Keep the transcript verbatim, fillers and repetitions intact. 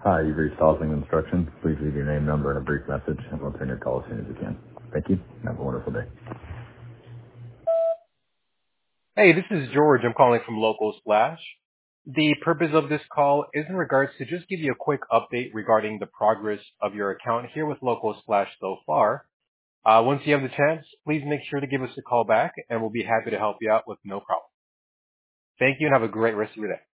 Hi, you've reached Housing Instructions. Please leave your name, number, and a brief message, and we'll turn your call as soon as we can. Thank you, and have a wonderful day. Hey, this is George. I'm calling from Local Splash. The purpose of this call is in regards to just give you a quick update regarding the progress of your account here with Local Splash so far. Uh, once you have the chance, please make sure to give us a call back, and we'll be happy to help you out with no problem. Thank you, and have a great rest of your day.